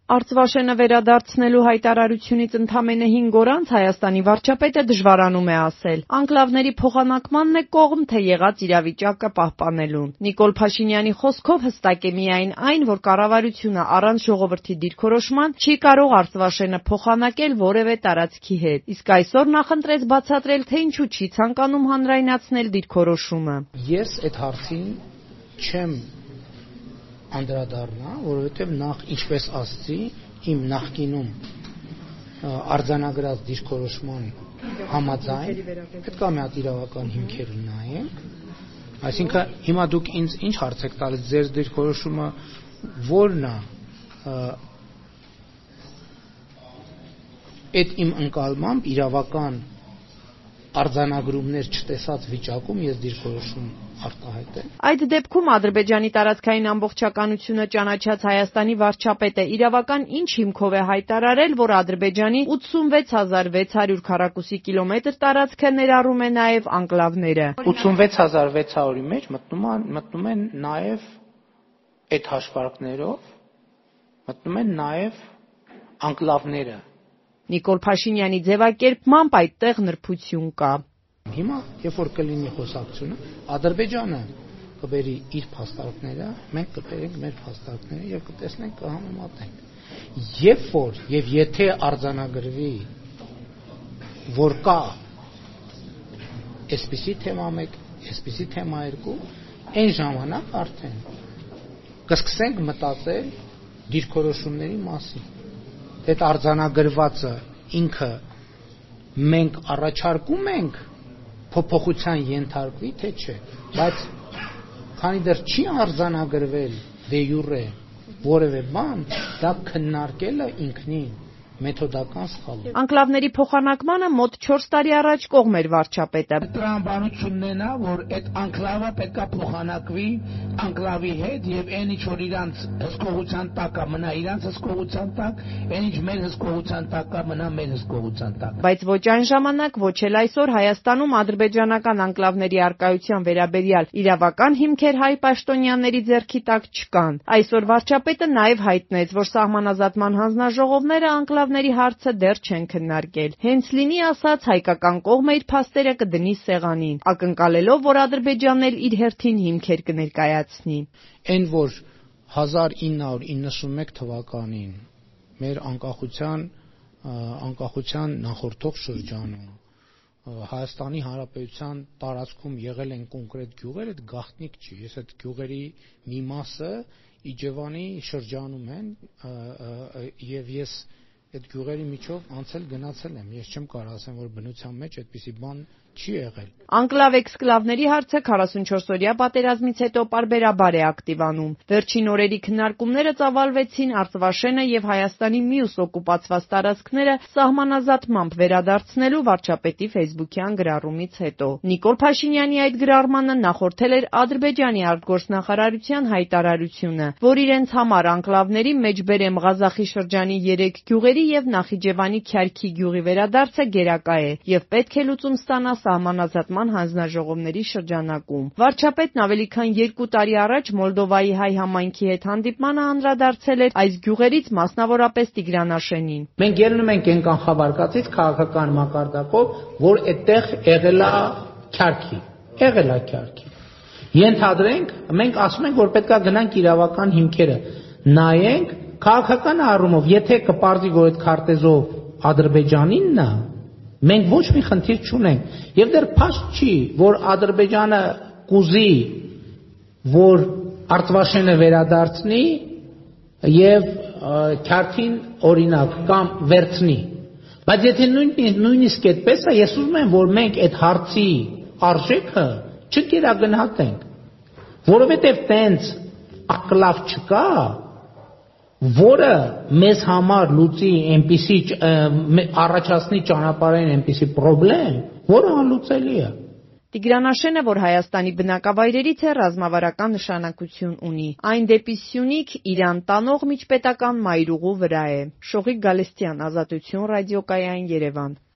Արծվաշենը վերադարձնելու հայտարարությունից ընդամենը 5 օր անց Հայաստանի վարչապետը դժվարանում է ասել. անկլավների փոխանակմանն է կողմ, թե եղած իրավիճակը պահպանելուն։ Նիկոլ Փաշինյանի խոսքով հստակ է միայն այն, որ կառավարությունը առանց ժողովրդի դիրքորոշման չի կարող Արծվաշենը փոխանակել որևէ տարածքի հետ։ Իսկ այսօր նախընտրեց բացատրել, թե ինչու չի ցանկանում հանրայնացնել դիրքորոշումը։ Ես այդ հարցին չեմ անդրադառնա, որովհետև նախ ինչպես ասացի, իմ նախկինում արձանագրած դիրքորոշման համաձայն պետք է մի հատ իրավական հիմքեր նայենք, այսինքն հիմա դուք ինձ ինչ հարց եք տալիս, ձեր դիրքորոշումը ո՞րն է, այդ իմ ընկալմամբ իրավական արձանագրումներ չտեսած վիճակում ես դիրքորոշում արտահայտել։ Այդ դեպքում Ադրբեջանի տարածքային ամբողջականությունը ճանաչած Հայաստանի վարչապետը իրավական ինչ հիմքով է հայտարարել, որ Ադրբեջանի 86600 քառակուսի կիլոմետր տարածքը ներառում է նաև անկլավները։ 86600-ի մեջ մտնում են նաև այդ հաշվարկներով մտնում են նաև անկլավները։ Նիկոլ Փաշինյանի ձևակերպմամբ այդտեղ նրբություն կա։ Հիմա, երբ որ կլինի խոսակցությունը, Ադրբեջանը կբերի իր փաստարկները, մենք կբերենք մեր փաստարկները եւ կտեսնենք, կհամեմատենք։ Երբ որ եւ եթե արձանագրվի, որ կա այսպիսի թեմա 1, այսպիսի թեմա 2, այն ժամանակ արդեն կսկսենք մտածել դիրքորոշումների մասին։ Այդ արձանագրվածը ինքը մենք առաջարկում ենք փոփոխության ենթարկվի, թե չէ, բայց քանի դեռ չի արձանագրվել դե յուրե որևէ բան, դա քննարկելը ինքնին մեթոդական սխալ է։ Անկլավների փոխանակմանը մոտ 4 տարի առաջ կողմ էր վարչապետը։ Տրամաբանությունն է, որ այդ անկլավը պետքա փոխանակվի անկլավի հետ եւ այն ինչ որ իրանց հսկողության տակ է, մնա իրանց հսկողության տակ, այն ինչ մեր հսկողության տակ է, մնա մեր հսկողության տակ։ Բայց ոչ այն ժամանակ, ոչ էլ այսօր Հայաստանում ադրբեջանական անկլավների առկայության վերաբերյալ իրավական հիմքեր հայ պաշտոնյաների ձեռքի տակ չկան։ Այսօր վարչապետը նաեւ հայտնեց, որ սահմանազատման հանձնաժողովները անկլավների հարցը դեռ չեն քննարկել։ Հենց լինի ասած հայկական կողմը իր փաստերը կդնի սեղանին, ակնկալելով, որ Ադրբեջանն էլ իր հերթին հիմքեր կներկայացնի։ Այն որ 1991 թվականին մեր անկախության նախորդող շրջանում Հայաստանի Հանրապետության տարածքում եղել են կոնկրետ գյուղեր, այդ գաղտնիք չի։ Ես այդ գյուղերի մի մասը Իջևանի շրջանում են եւ ես այդ գյուղերի միջով անցել գնացել եմ։ Ես չեմ կարող ասեմ, որ բնության մեջ այդպիսի բան չի եղել։ Անկլավ-էքսկլավների հարցը 44-օրյա պատերազմից հետո պարբերաբար է ակտիվանում։ Վերջին օրերի քննարկումները ծավալվեցին Արծվաշենը եւ Հայաստանի մյուս օկուպացված տարածքները սահմանազատմամբ վերադարձնելու վարչապետի ֆեյսբուքյան գրառումից հետո։ Նիկոլ Փաշինյանի այդ գրառմանը նախորդել էր Ադրբեջանի արտգործնախարարության հայտարարությունը, որ իրենց համար անկլավների մեջբերեմ Ղազախի շրջանի 3 գյուղերի եւ Նախիջևանի Քյարքի գյուղի վերադարձը գերակա է եւ պետք է լուծում ստանա սահմանազատման հանձնաժողովների շրջանակում։ Վարչապետն ավելի քան 2 տարի առաջ Մոլդովայի հայ համայնքի հետ հանդիպմանը անդրադարձել էր այս գյուղերից մասնավորապես Տիգրանաշենին։ Մենք ելնում ենք այն կանխավարկածից քաղաքական մակարդակով, որ այդտեղ եղել է Քյարքի։ Ենթադրենք, մենք ասում ենք, որ պետքա գնանք իրավական հիմքերը նայենք քաղաքական առումով, եթե կպարզի, որ այդ քարտեզով Ադրբեջանինն է, մենք ոչ մի խնդիր չունենք եւ դեռ փաստ չի, որ Ադրբեջանը կուզի, որ Արծվաշենը վերադարձնի եւ Քյարքին օրինակ կամ վերցնի։ Բայց եթե նույնիսկ այդպես է, ես ուզում եմ, որ մենք այդ հարցի արժեքը չկերագնահատենք, որովհետեւ տենց ակլավ չկա, որը մեզ համար լուծի այնպիսի առաջացնի ճանապարհային այնպիսի խնդրեմ, որը անլուծելի է։ Տիգրանաշենը, որ Հայաստանի բնակավայրերից է, ռազմավարական նշանակություն ունի։ Այն դեպի Սյունիք Իրան տանող միջպետական մայրուղու վրա է։ Շողիկ Գալստյան, Ազատություն ռադիոկայան, Երևան։